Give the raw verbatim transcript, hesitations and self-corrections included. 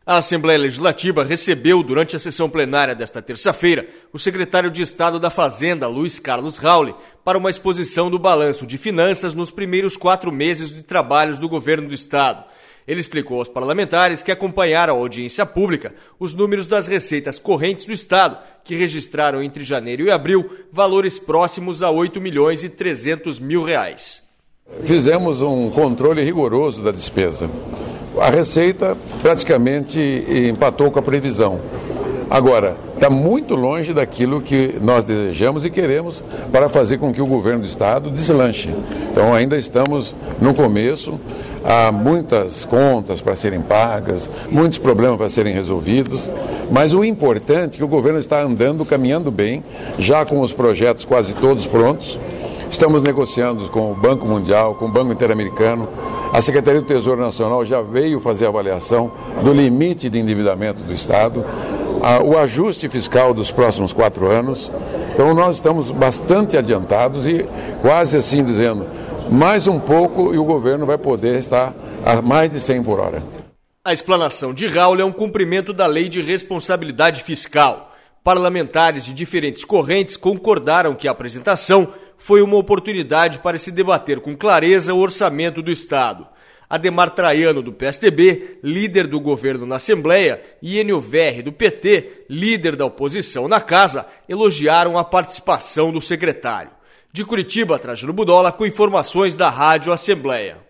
A Assembleia Legislativa recebeu, durante a sessão plenária desta terça-feira, o secretário de Estado da Fazenda, Luiz Carlos Rauli, para uma exposição do balanço de finanças nos primeiros quatro meses de trabalhos do governo do Estado. Ele explicou aos parlamentares que acompanharam a audiência pública os números das receitas correntes do Estado, que registraram entre janeiro e abril valores próximos a oito milhões e trezentos mil reais. Fizemos um controle rigoroso da despesa. A receita praticamente empatou com a previsão. Agora, está muito longe daquilo que nós desejamos e queremos para fazer com que o governo do Estado deslanche. Então, ainda estamos no começo, há muitas contas para serem pagas, muitos problemas para serem resolvidos, mas o importante é que o governo está andando, caminhando bem, já com os projetos quase todos prontos. Estamos negociando com o Banco Mundial, com o Banco Interamericano. A Secretaria do Tesouro Nacional já veio fazer a avaliação do limite de endividamento do Estado, o ajuste fiscal dos próximos quatro anos. Então nós estamos bastante adiantados e quase assim dizendo, mais um pouco e o governo vai poder estar a mais de cem por hora. A explanação de Raul é um cumprimento da Lei de Responsabilidade Fiscal. Parlamentares de diferentes correntes concordaram que a apresentação foi uma oportunidade para se debater com clareza o orçamento do Estado. Ademar Traiano, do P S D B, líder do governo na Assembleia, e Enio Verri, do P T, líder da oposição na Casa, elogiaram a participação do secretário. De Curitiba, Trajano Budola, com informações da Rádio Assembleia.